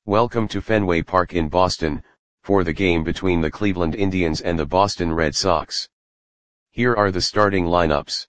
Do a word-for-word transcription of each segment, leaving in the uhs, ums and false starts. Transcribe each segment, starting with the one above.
Welcome to Fenway Park in Boston, for the game between the Cleveland Indians and the Boston Red Sox. Here are the starting lineups.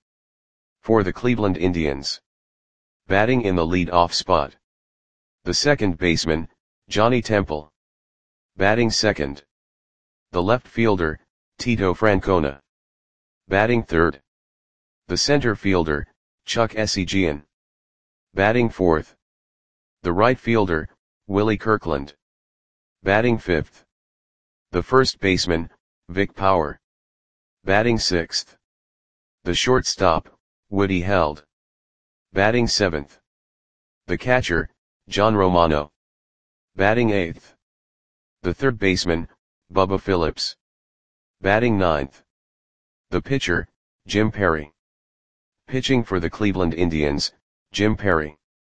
For the Cleveland Indians. Batting in the lead-off spot. The second baseman, Johnny Temple. Batting second. The left fielder, Tito Francona. Batting third. The center fielder, Chuck Essegian. Batting fourth. The right fielder, Willie Kirkland. Batting fifth. The first baseman, Vic Power. Batting sixth. The shortstop, Woody Held. Batting seventh. The catcher, John Romano. Batting eighth. The third baseman, Bubba Phillips. Batting ninth. The pitcher, Jim Perry. Pitching for the Cleveland Indians, Jim Perry.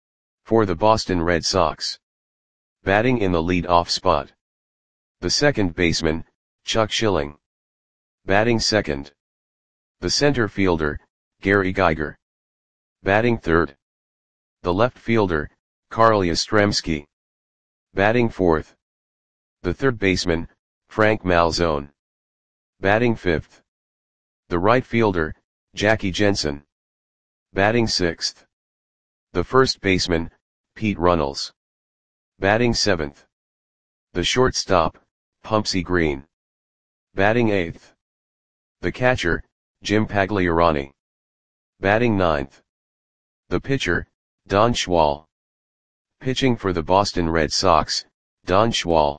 For the Boston Red Sox. Batting in the lead-off spot. The second baseman, Chuck Schilling. Batting second. The center fielder, Gary Geiger. Batting third. The left fielder, Carl Yastrzemski. Batting fourth. The third baseman, Frank Malzone. Batting fifth. The right fielder, Jackie Jensen. Batting sixth. The first baseman, Pete Runnels. Batting seventh. The shortstop, Pumpsy Green. Batting eighth. The catcher, Jim Pagliarani. Batting ninth. The pitcher, Don Schwal. Pitching for the Boston Red Sox, Don Schwal.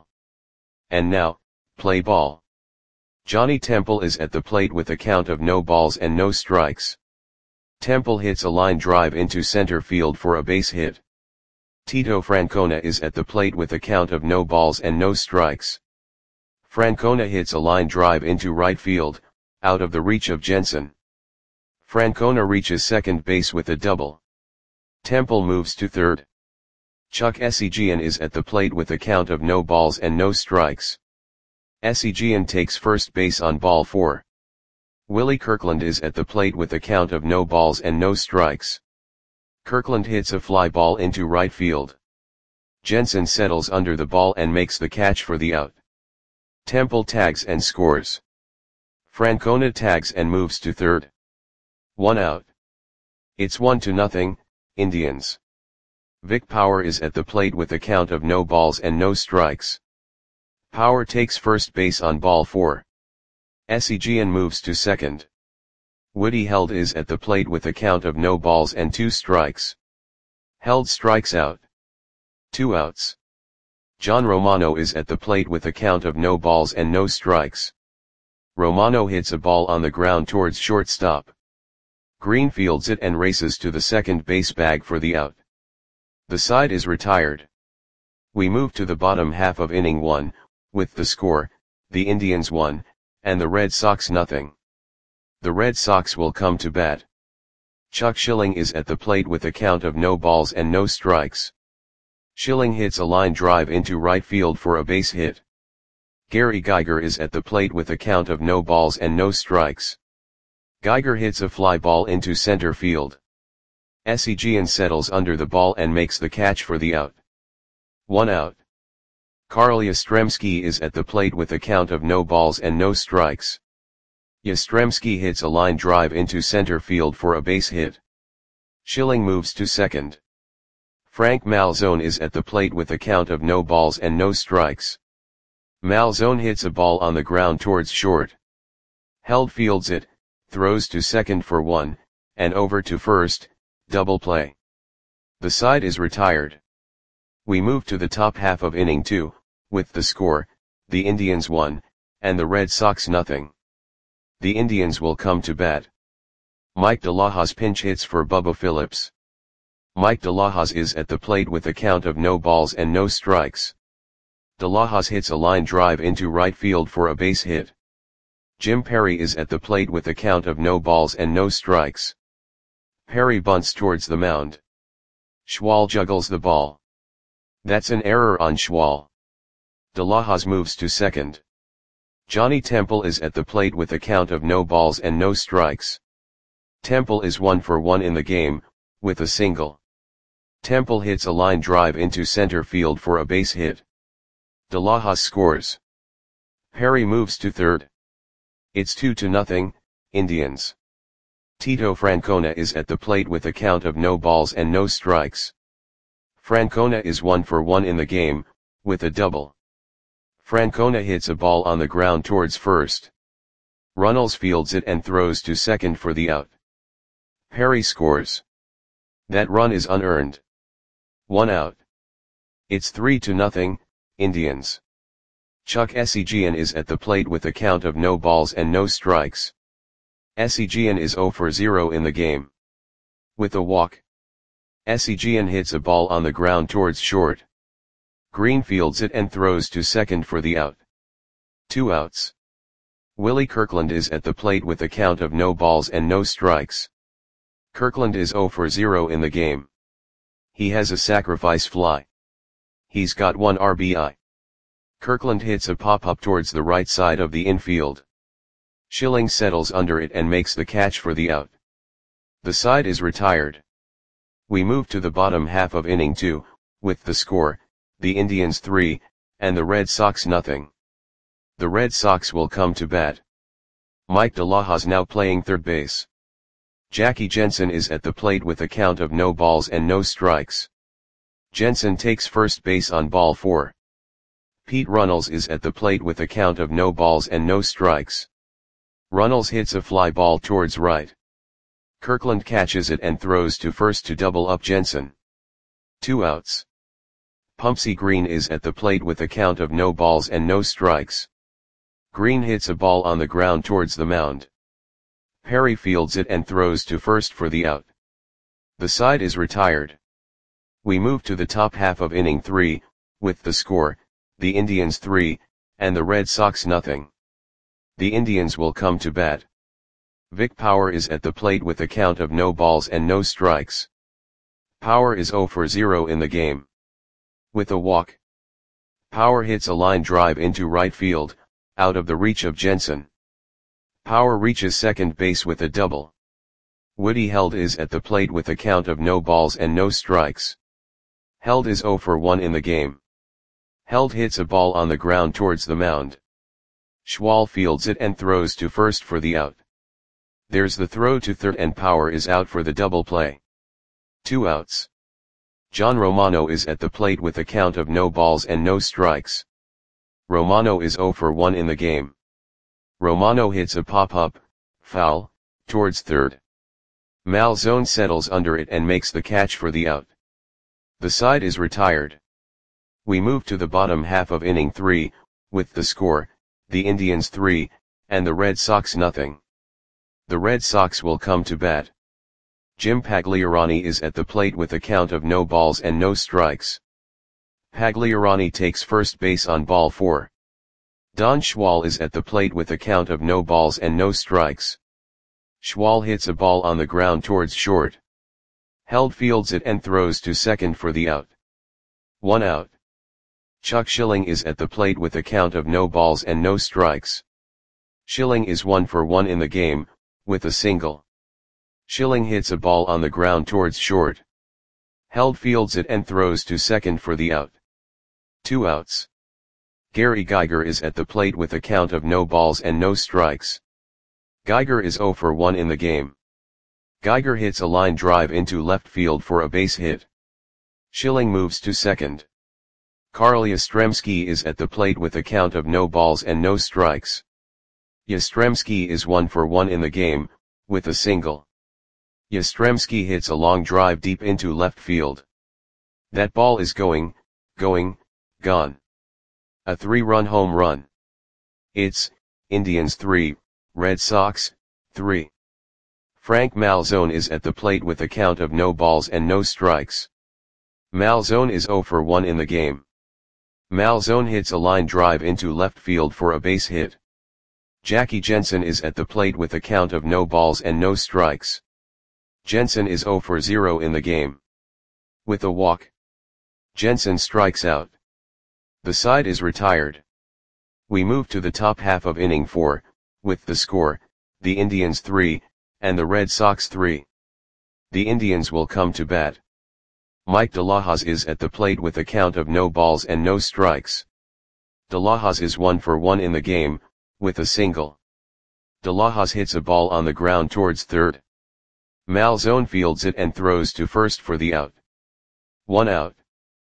And now, play ball. Johnny Temple is at the plate with a count of no balls and no strikes. Temple hits a line drive into center field for a base hit. Tito Francona is at the plate with a count of no balls and no strikes. Francona hits a line drive into right field, out of the reach of Jensen. Francona reaches second base with a double. Temple moves to third. Chuck Essegian is at the plate with a count of no balls and no strikes. Essegian takes first base on ball four. Willie Kirkland is at the plate with a count of no balls and no strikes. Kirkland hits a fly ball into right field. Jensen settles under the ball and makes the catch for the out. Temple tags and scores. Francona tags and moves to third. One out. It's one to nothing, Indians. Vic Power is at the plate with a count of no balls and no strikes. Power takes first base on ball four. Essegian moves to second. Woody Held is at the plate with a count of no balls and two strikes. Held strikes out. Two outs. John Romano is at the plate with a count of no balls and no strikes. Romano hits a ball on the ground towards shortstop. Green fields it and races to the second base bag for the out. The side is retired. We move to the bottom half of inning one, with the score, the Indians one, and the Red Sox nothing. The Red Sox will come to bat. Chuck Schilling is at the plate with a count of no balls and no strikes. Schilling hits a line drive into right field for a base hit. Gary Geiger is at the plate with a count of no balls and no strikes. Geiger hits a fly ball into center field. Essegian settles under the ball and makes the catch for the out. One out. Carl Yastrzemski is at the plate with a count of no balls and no strikes. Yastrzemski hits a line drive into center field for a base hit. Schilling moves to second. Frank Malzone is at the plate with a count of no balls and no strikes. Malzone hits a ball on the ground towards short. Held fields it, throws to second for one, and over to first, double play. The side is retired. We move to the top half of inning two, with the score, the Indians one, and the Red Sox nothing. The Indians will come to bat. Mike DeLahoz pinch hits for Bubba Phillips. Mike DeLahoz is at the plate with a count of no balls and no strikes. DeLahoz hits a line drive into right field for a base hit. Jim Perry is at the plate with a count of no balls and no strikes. Perry bunts towards the mound. Schwal juggles the ball. That's an error on Schwal. DeLahoz moves to second. Johnny Temple is at the plate with a count of no balls and no strikes. Temple is one for one in the game, with a single. Temple hits a line drive into center field for a base hit. De La Hoz scores. Perry moves to third. It's two to nothing, Indians. Tito Francona is at the plate with a count of no balls and no strikes. Francona is one for one in the game, with a double. Francona hits a ball on the ground towards first. Runnels fields it and throws to second for the out. Perry scores. That run is unearned. One out. It's three to nothing, Indians. Chuck Esigian is at the plate with a count of no balls and no strikes. Esigian is zero for zero in the game. With a walk. Esigian hits a ball on the ground towards short. Green fields it and throws to second for the out. Two outs. Willie Kirkland is at the plate with a count of no balls and no strikes. Kirkland is zero for zero in the game. He has a sacrifice fly. He's got one R B I. Kirkland hits a pop-up towards the right side of the infield. Schilling settles under it and makes the catch for the out. The side is retired. We move to the bottom half of inning two, with the score, the Indians three, and the Red Sox nothing. The Red Sox will come to bat. Mike De La Hoz now playing third base. Jackie Jensen is at the plate with a count of no balls and no strikes. Jensen takes first base on ball four. Pete Runnels is at the plate with a count of no balls and no strikes. Runnels hits a fly ball towards right. Kirkland catches it and throws to first to double up Jensen. Two outs. Pumpsy Green is at the plate with a count of no balls and no strikes. Green hits a ball on the ground towards the mound. Perry fields it and throws to first for the out. The side is retired. We move to the top half of inning three, with the score, the Indians three, and the Red Sox nothing. The Indians will come to bat. Vic Power is at the plate with a count of no balls and no strikes. Power is zero for zero in the game. With a walk. Power hits a line drive into right field, out of the reach of Jensen. Power reaches second base with a double. Woody Held is at the plate with a count of no balls and no strikes. Held is zero for one in the game. Held hits a ball on the ground towards the mound. Schwal fields it and throws to first for the out. There's the throw to third and Power is out for the double play. Two outs. John Romano is at the plate with a count of no balls and no strikes. Romano is zero for one in the game. Romano hits a pop-up, foul, towards third. Malzone settles under it and makes the catch for the out. The side is retired. We move to the bottom half of inning three, with the score, the Indians three, and the Red Sox nothing. The Red Sox will come to bat. Jim Pagliarani is at the plate with a count of no balls and no strikes. Pagliarani takes first base on ball four. Don Schwal is at the plate with a count of no balls and no strikes. Schwal hits a ball on the ground towards short. Held fields it and throws to second for the out. One out. Chuck Schilling is at the plate with a count of no balls and no strikes. Schilling is one for one in the game, with a single. Schilling hits a ball on the ground towards short. Held fields it and throws to second for the out. Two outs. Gary Geiger is at the plate with a count of no balls and no strikes. Geiger is zero for one in the game. Geiger hits a line drive into left field for a base hit. Schilling moves to second. Carl Yastrzemski is at the plate with a count of no balls and no strikes. Yastrzemski is one for one in the game, with a single. Yastrzemski hits a long drive deep into left field. That ball is going, going, gone. A three-run home run. It's, Indians three, Red Sox, three. Frank Malzone is at the plate with a count of no balls and no strikes. Malzone is zero for one in the game. Malzone hits a line drive into left field for a base hit. Jackie Jensen is at the plate with a count of no balls and no strikes. Jensen is zero for zero in the game. With a walk. Jensen strikes out. The side is retired. We move to the top half of inning four, with the score, the Indians three, and the Red Sox three. The Indians will come to bat. Mike De La Hoz is at the plate with a count of no balls and no strikes. De La Hoz is one for one in the game, with a single. De La Hoz hits a ball on the ground towards third. Malzone fields it and throws to first for the out. One out.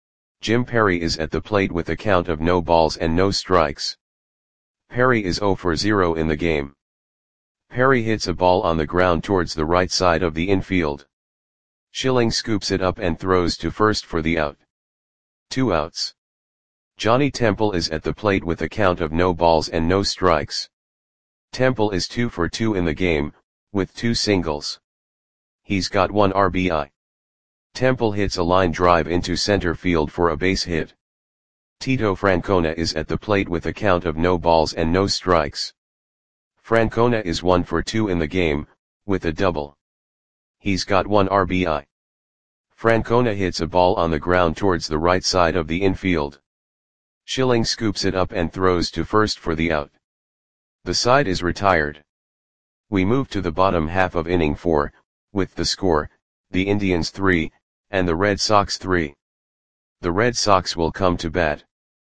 Jim Perry is at the plate with a count of no balls and no strikes. Perry is zero for zero in the game. Perry hits a ball on the ground towards the right side of the infield. Schilling scoops it up and throws to first for the out. Two outs. Johnny Temple is at the plate with a count of no balls and no strikes. Temple is two for two in the game, with two singles. He's got one R B I. Temple hits a line drive into center field for a base hit. Tito Francona is at the plate with a count of no balls and no strikes. Francona is one for two in the game, with a double. He's got one R B I. Francona hits a ball on the ground towards the right side of the infield. Schilling scoops it up and throws to first for the out. The side is retired. We move to the bottom half of inning four, with the score, the Indians three, and the Red Sox three. The Red Sox will come to bat.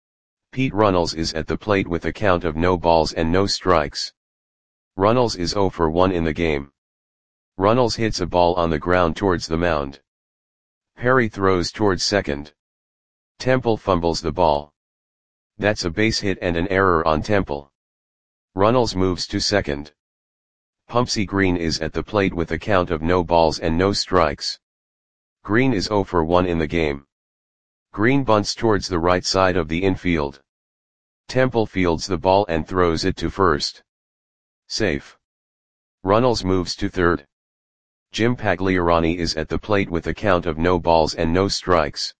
Pete Runnels is at the plate with a count of no balls and no strikes. Runnels is zero for one in the game. Runnels hits a ball on the ground towards the mound. Perry throws towards second. Temple fumbles the ball. That's a base hit and an error on Temple. Runnels moves to second. Pumpsie Green is at the plate with a count of no balls and no strikes. Green is zero for one in the game. Green bunts towards the right side of the infield. Temple fields the ball and throws it to first. Safe. Runnels moves to third. Jim Pagliarani is at the plate with a count of no balls and no strikes.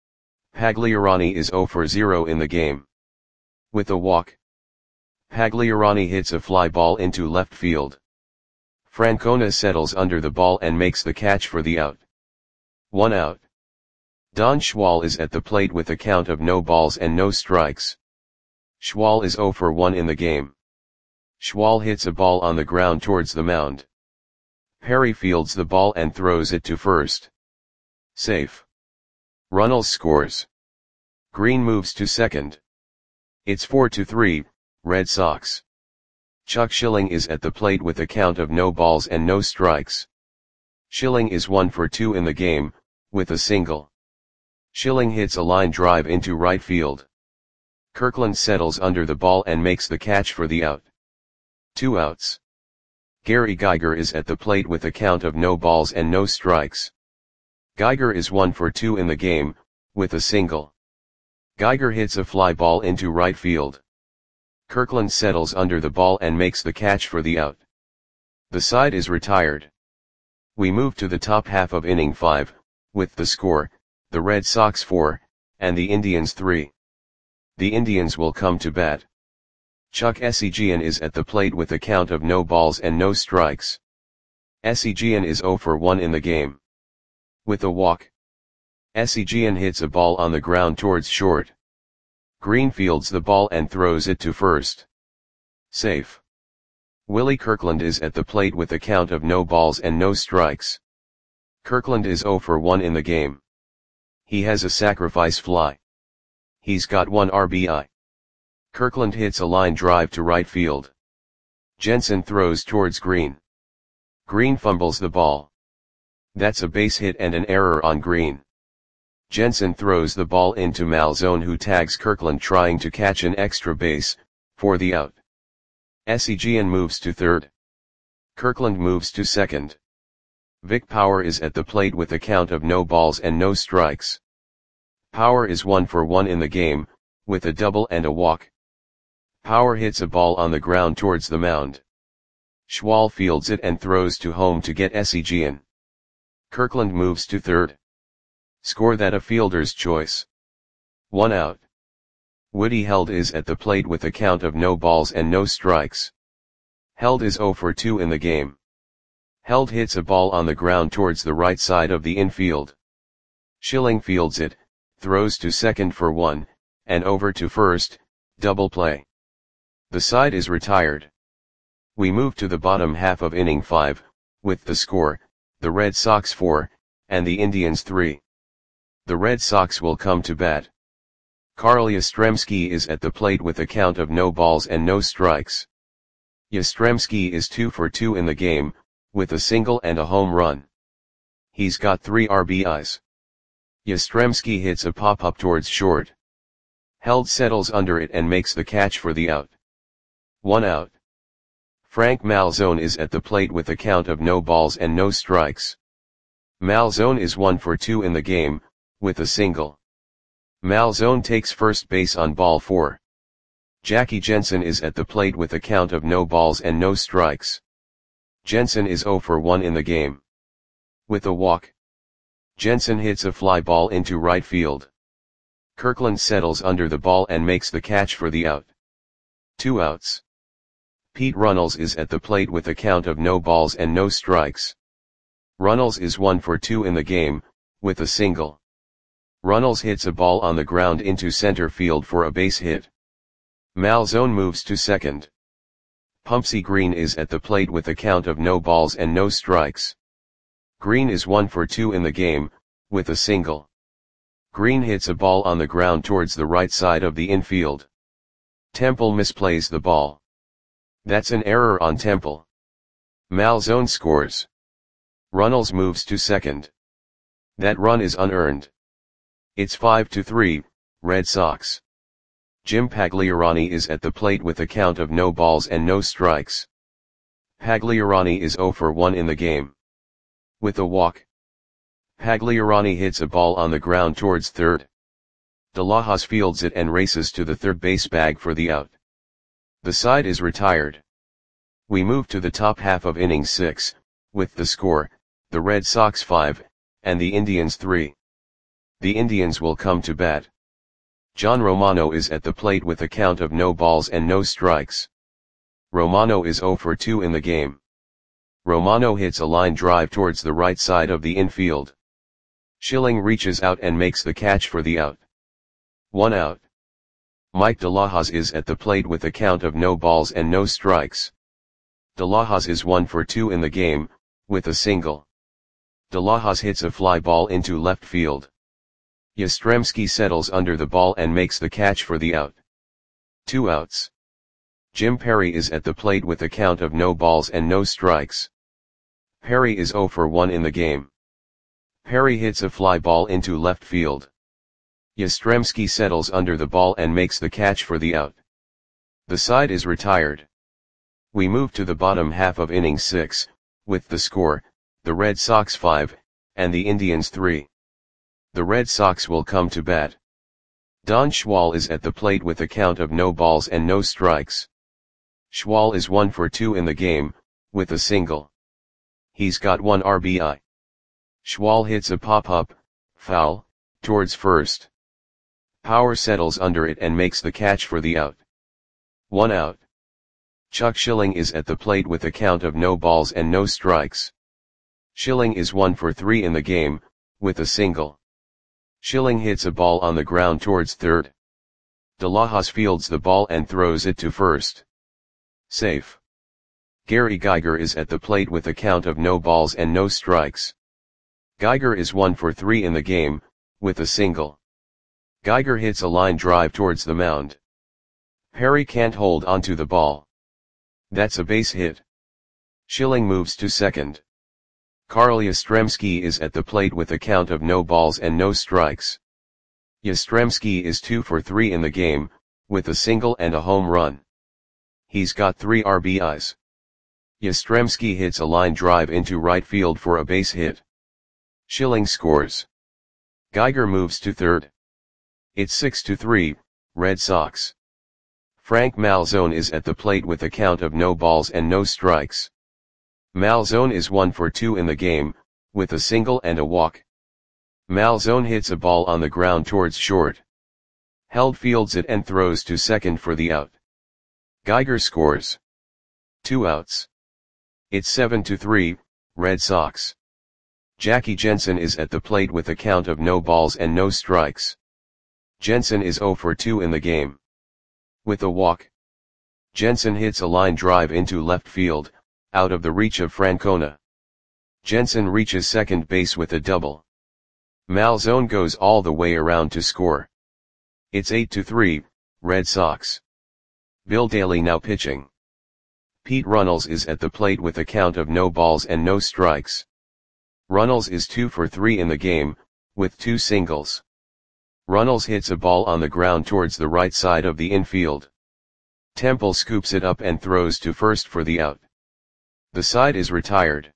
Pagliarani is zero for zero in the game. With a walk. Pagliarani hits a fly ball into left field. Francona settles under the ball and makes the catch for the out. One out. Don Schwal is at the plate with a count of no balls and no strikes. Schwal is zero for one in the game. Schwal hits a ball on the ground towards the mound. Perry fields the ball and throws it to first. Safe. Runnels scores. Green moves to second. It's four to three, Red Sox. Chuck Schilling is at the plate with a count of no balls and no strikes. Schilling is one for two in the game, with a single. Schilling hits a line drive into right field. Kirkland settles under the ball and makes the catch for the out. Two outs. Gary Geiger is at the plate with a count of no balls and no strikes. Geiger is one for two in the game, with a single. Geiger hits a fly ball into right field. Kirkland settles under the ball and makes the catch for the out. The side is retired. We move to the top half of inning five, with the score, the Red Sox four, and the Indians three. The Indians will come to bat. Chuck Essegian is at the plate with a count of no balls and no strikes. Essegian is zero for one in the game. With a walk. Essegian hits a ball on the ground towards short. Green fields the ball and throws it to first. Safe. Willie Kirkland is at the plate with a count of no balls and no strikes. Kirkland is zero for one in the game. He has a sacrifice fly. He's got one R B I. Kirkland hits a line drive to right field. Jensen throws towards Green. Green fumbles the ball. That's a base hit and an error on Green. Jensen throws the ball into Malzone, who tags Kirkland trying to catch an extra base, for the out. Essegian moves to third. Kirkland moves to second. Vic Power is at the plate with a count of no balls and no strikes. Power is one for one in the game, with a double and a walk. Power hits a ball on the ground towards the mound. Schwal fields it and throws to home to get Essegian. Kirkland moves to third. Score that a fielder's choice. One out. Woody Held is at the plate with a count of no balls and no strikes. Held is zero for two in the game. Held hits a ball on the ground towards the right side of the infield. Schilling fields it, throws to second for one, and over to first, double play. The side is retired. We move to the bottom half of inning five, with the score, the Red Sox four, and the Indians three. The Red Sox will come to bat. Carl Yastrzemski is at the plate with a count of no balls and no strikes. Yastrzemski is two for two in the game, with a single and a home run. He's got three R B Is. Yastrzemski hits a pop-up towards short. Held settles under it and makes the catch for the out. One out. Frank Malzone is at the plate with a count of no balls and no strikes. Malzone is one for two in the game, with a single. Malzone takes first base on ball four. Jackie Jensen is at the plate with a count of no balls and no strikes. Jensen is zero for one in the game. With a walk. Jensen hits a fly ball into right field. Kirkland settles under the ball and makes the catch for the out. Two outs. Pete Runnels is at the plate with a count of no balls and no strikes. Runnels is one for two in the game, with a single. Runnels hits a ball on the ground into center field for a base hit. Malzone moves to second. Pumpsie Green is at the plate with a count of no balls and no strikes. Green is one for two in the game, with a single. Green hits a ball on the ground towards the right side of the infield. Temple misplays the ball. That's an error on Temple. Malzone scores. Runnels moves to second. That run is unearned. It's five to three, Red Sox. Jim Pagliarani is at the plate with a count of no balls and no strikes. Pagliarani is zero for one in the game. With a walk. Pagliarani hits a ball on the ground towards third. De Lajas fields it and races to the third base bag for the out. The side is retired. We move to the top half of inning six, with the score, the Red Sox five, and the Indians three. The Indians will come to bat. John Romano is at the plate with a count of no balls and no strikes. Romano is zero for two in the game. Romano hits a line drive towards the right side of the infield. Schilling reaches out and makes the catch for the out. One out. Mike De Lajas is at the plate with a count of no balls and no strikes. De Lajas is one for two in the game, with a single. De Lajas hits a fly ball into left field. Yastrzemski settles under the ball and makes the catch for the out. Two outs. Jim Perry is at the plate with a count of no balls and no strikes. Perry is zero for one in the game. Perry hits a fly ball into left field. Yastrzemski settles under the ball and makes the catch for the out. The side is retired. We move to the bottom half of inning six, with the score, the Red Sox five, and the Indians three. The Red Sox will come to bat. Don Schwal is at the plate with a count of no balls and no strikes. Schwal is one for two in the game, with a single. He's got one R B I. Schwal hits a pop-up, foul, towards first. Power settles under it and makes the catch for the out. One out. Chuck Schilling is at the plate with a count of no balls and no strikes. Schilling is one for three in the game, with a single. Schilling hits a ball on the ground towards third. De Lajas fields the ball and throws it to first. Safe. Gary Geiger is at the plate with a count of no balls and no strikes. Geiger is one for three in the game, with a single. Geiger hits a line drive towards the mound. Perry can't hold onto the ball. That's a base hit. Schilling moves to second. Carl Yastrzemski is at the plate with a count of no balls and no strikes. Yastrzemski is two for three in the game, with a single and a home run. He's got three R B Is. Yastrzemski hits a line drive into right field for a base hit. Schilling scores. Geiger moves to third. It's six to three, Red Sox. Frank Malzone is at the plate with a count of no balls and no strikes. Malzone is one for two in the game, with a single and a walk. Malzone hits a ball on the ground towards short. Held fields it and throws to second for the out. Geiger scores. Two outs. It's seven to three, Red Sox. Jackie Jensen is at the plate with a count of no balls and no strikes. Jensen is zero for two in the game. With a walk. Jensen hits a line drive into left field, out of the reach of Francona. Jensen reaches second base with a double. Malzone goes all the way around to score. It's eight to three, Red Sox. Bill Daly now pitching. Pete Runnels is at the plate with a count of no balls and no strikes. Runnels is two for three in the game, with two singles. Runnels hits a ball on the ground towards the right side of the infield. Temple scoops it up and throws to first for the out. The side is retired.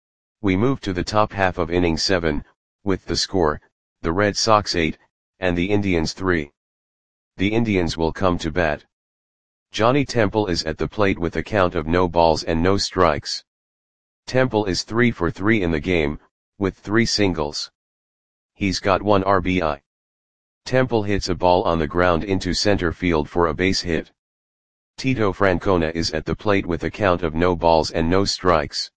We move to the top half of inning seven, with the score, the Red Sox eight, and the Indians three. The Indians will come to bat. Johnny Temple is at the plate with a count of no balls and no strikes. Temple is three for three in the game, with three singles. He's got one R B I. Temple hits a ball on the ground into center field for a base hit. Tito Francona is at the plate with a count of no balls and no strikes.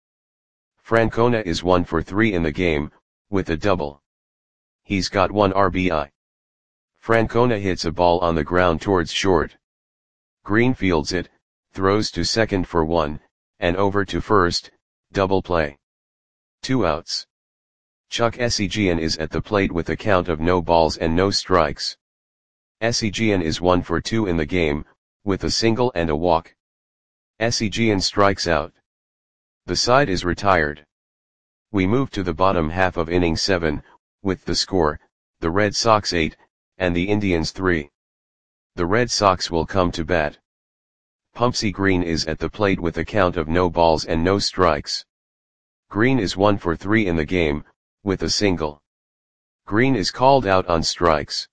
Francona is one for three in the game, with a double. He's got one R B I. Francona hits a ball on the ground towards short. Green fields it, throws to second for one, and over to first, double play. Two outs. Chuck Essegian is at the plate with a count of no balls and no strikes. Essegian is one for two in the game, with a single and a walk. Essegian strikes out. The side is retired. We move to the bottom half of inning seven, with the score, the Red Sox eight, and the Indians three. The Red Sox will come to bat. Pumpsy Green is at the plate with a count of no balls and no strikes. Green is one for three in the game, with a single. Green is called out on strikes.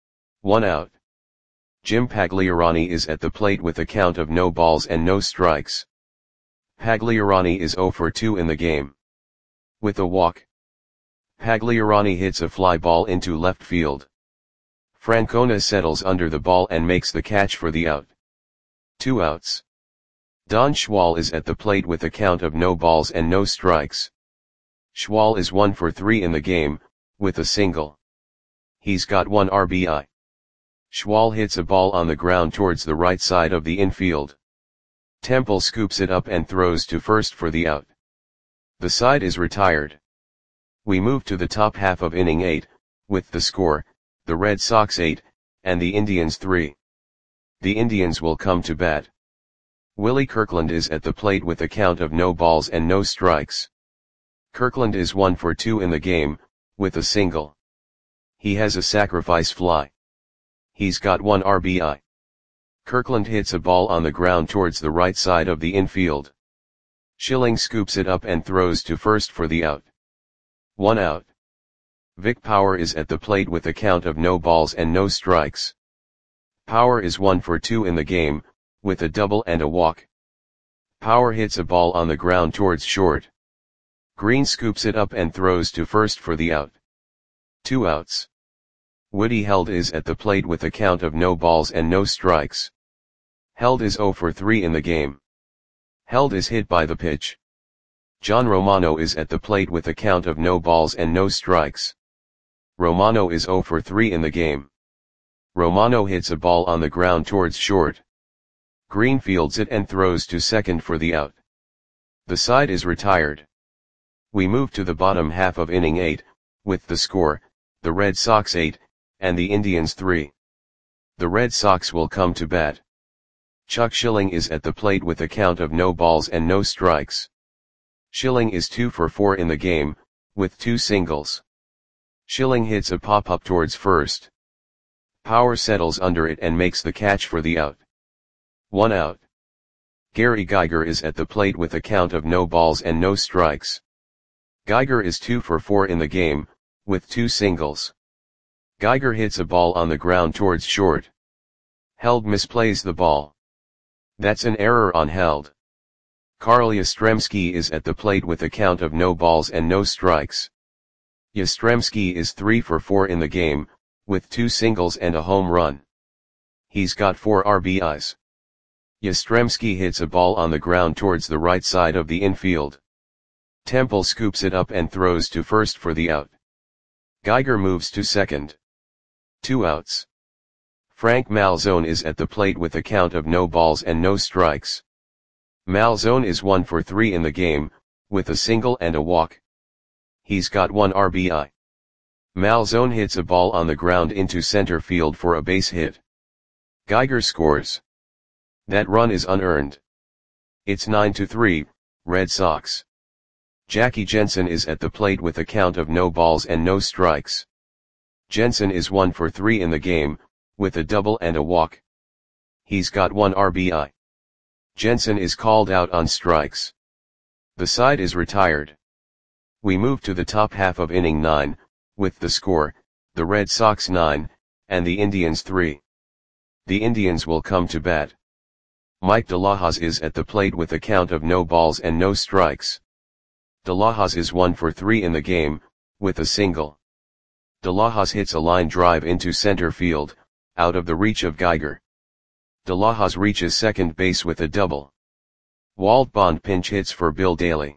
One out. Jim Pagliarani is at the plate with a count of no balls and no strikes. Pagliarani is zero for two in the game. With a walk. Pagliarani hits a fly ball into left field. Francona settles under the ball and makes the catch for the out. Two outs. Don Schwal is at the plate with a count of no balls and no strikes. Schwal is one for three in the game, with a single. He's got one R B I. Schwal hits a ball on the ground towards the right side of the infield. Temple scoops it up and throws to first for the out. The side is retired. We move to the top half of inning eight, with the score, the Red Sox eight, and the Indians three. The Indians will come to bat. Willie Kirkland is at the plate with a count of no balls and no strikes. Kirkland is one for two in the game, with a single. He has a sacrifice fly. He's got one R B I. Kirkland hits a ball on the ground towards the right side of the infield. Schilling scoops it up and throws to first for the out. One out. Vic Power is at the plate with a count of no balls and no strikes. Power is one for two in the game, with a double and a walk. Power hits a ball on the ground towards short. Green scoops it up and throws to first for the out. Two outs. Woody Held is at the plate with a count of no balls and no strikes. Held is zero for three in the game. Held is hit by the pitch. John Romano is at the plate with a count of no balls and no strikes. Romano is zero for three in the game. Romano hits a ball on the ground towards short. Green fields it and throws to second for the out. The side is retired. We move to the bottom half of inning eight, with the score, the Red Sox eight, and the Indians three. The Red Sox will come to bat. Chuck Schilling is at the plate with a count of no balls and no strikes. Schilling is two for four in the game, with two singles. Schilling hits a pop-up towards first. Power settles under it and makes the catch for the out. One out. Gary Geiger is at the plate with a count of no balls and no strikes. Geiger is two for four in the game, with two singles. Geiger hits a ball on the ground towards short. Held misplays the ball. That's an error on Held. Carl Yastrzemski is at the plate with a count of no balls and no strikes. Yastrzemski is three for four in the game, with two singles and a home run. He's got four R B Is. Yastrzemski hits a ball on the ground towards the right side of the infield. Temple scoops it up and throws to first for the out. Geiger moves to second. Two outs. Frank Malzone is at the plate with a count of no balls and no strikes. Malzone is one for three in the game, with a single and a walk. He's got one R B I. Malzone hits a ball on the ground into center field for a base hit. Geiger scores. That run is unearned. It's nine to three, Red Sox. Jackie Jensen is at the plate with a count of no balls and no strikes. Jensen is one for three in the game, with a double and a walk. He's got one R B I. Jensen is called out on strikes. The side is retired. We move to the top half of inning nine, with the score, the Red Sox nine, and the Indians three. The Indians will come to bat. Mike De La Hoz is at the plate with a count of no balls and no strikes. De La Hoz is one for three in the game, with a single. De La Hoz hits a line drive into center field, out of the reach of Geiger. De La Hoz reaches second base with a double. Walt Bond pinch hits for Bill Daly.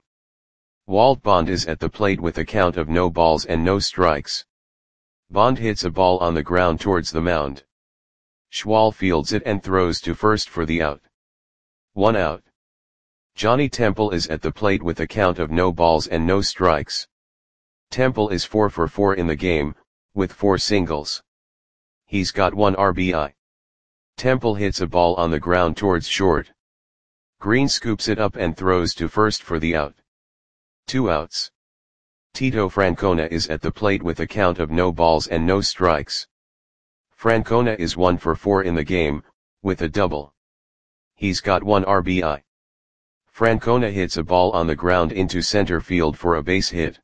Walt Bond is at the plate with a count of no balls and no strikes. Bond hits a ball on the ground towards the mound. Schwal fields it and throws to first for the out. One out. Johnny Temple is at the plate with a count of no balls and no strikes. Temple is four for four in the game, with four singles. He's got one R B I. Temple hits a ball on the ground towards short. Green scoops it up and throws to first for the out. Two outs. Tito Francona is at the plate with a count of no balls and no strikes. Francona is one for four in the game, with a double. He's got one R B I. Francona hits a ball on the ground into center field for a base hit.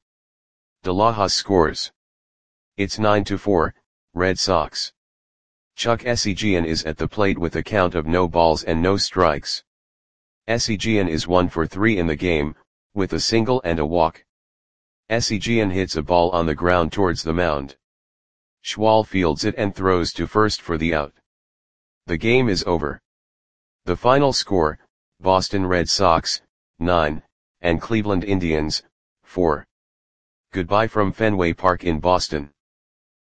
De La Hoz scores. It's nine to four, Red Sox. Chuck Essegian is at the plate with a count of no balls and no strikes. Essegian is one for three in the game, with a single and a walk. Essegian hits a ball on the ground towards the mound. Schwal fields it and throws to first for the out. The game is over. The final score, Boston Red Sox, nine, and Cleveland Indians, four. Goodbye from Fenway Park in Boston.